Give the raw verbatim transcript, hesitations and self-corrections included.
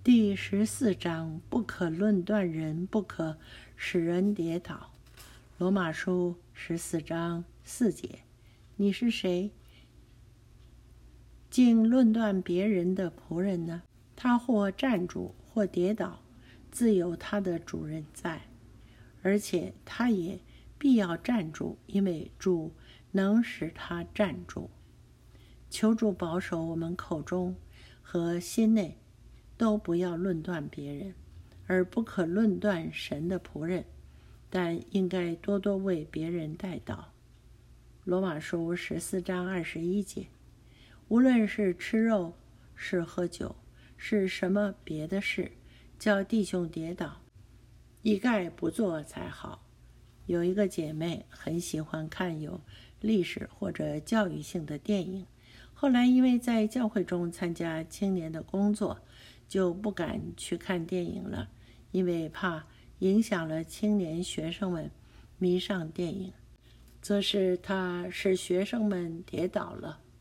第十四章，不可论断人，不可使人跌倒。罗马书十四章四节。你是谁，竟论断别人的仆人呢？他或站住，或跌倒，自有他的主人在，而且他也必要站住，因为主能使他站住。求主保守我们口中和心内都不要论断别人，而不可论断神的仆人，但应该多多为别人代祷。罗马书十四章二十一节。无论是吃肉，是喝酒，是什么别的事，叫弟兄跌倒，一概不做才好。有一个姐妹很喜欢看有历史或者教育性的电影，后来因为在教会中参加青年的工作，就不敢去看电影了，因为怕影响了青年学生们迷上电影，则是他使学生们跌倒了。